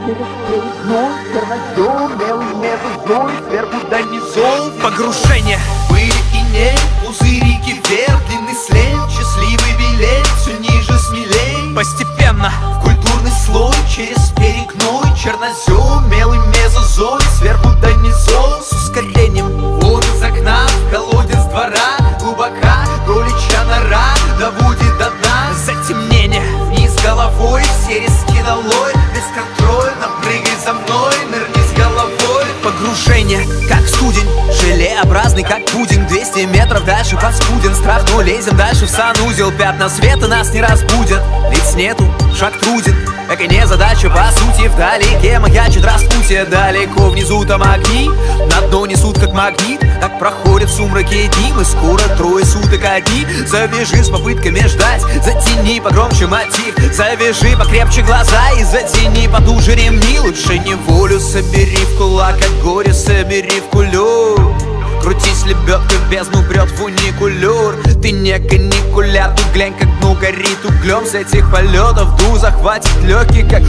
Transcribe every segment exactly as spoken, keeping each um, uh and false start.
Погружение. Были и нет, пузырики вверх, длинный след, счастливый билет, все ниже, смелей. Постепенно В культурный слой, через перекной, чернозем, белый мезозой, сверху донизу. с ускорением. Вот из окна, в колодец двора, глубока, кроличья нора, доводит до дна. Затемнение. Вниз головой, все риски долой, бесконтрольно прыгай за мной, нырни с головой. Погружение, как студень, желеобразный, как пудинг. Двести метров дальше паскуден, страх, но лезем дальше в санузел. Пятна света нас не разбудят, лиц нету, шаг труден. Так и не задача, по сути, вдалеке маячит распутье. Далеко внизу там огни, на дно несут как магнит. Так проходят в сумраке дни, мы скоро трое суток одни. Завяжи с попытками ждать, затяни погромче мотив. Завяжи покрепче глаза и затяни потуже ремни. Лучше неволю собери в кулак, а горе собери в кулек. Крутись лебедкой в бездну, прет фуникулер. Ты не каникуляр, тут глянь, как дно горит углем. С этих полетов дух захватит легкий, как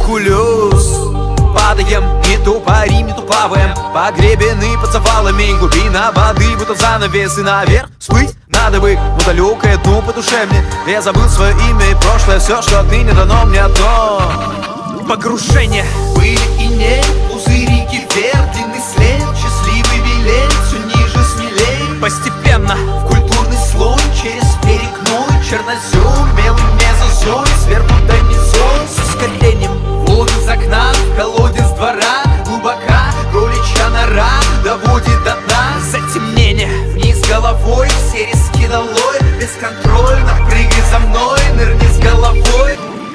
Геркулес. Падаем, не то парим, не то плаваем, погребены под завалами. Глубина воды, будто занавес, и наверх всплыть надо бы, но далекое дно по душе мне. Я забыл свое имя и прошлое, все, что отныне дано мне одно. Погружение. Были и нет, пузырики вверх, длинный след, счастливый билет, все ниже, смелей. Постепенно В культурный слой, через перекной, чернозем, белый мезозой, сверху донизу. с ускорением. Вот из окна, в колодец двора, глубока, кроличья нора, доводит до дна. Затемнение. Вниз головой, все риски долой, бесконтрольно прыгай за мной, нырни с головой.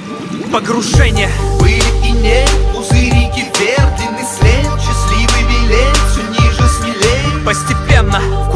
Погружение. Были и нет, пузырики вверх, длинный след, счастливый билет, все ниже, смелей. Постепенно В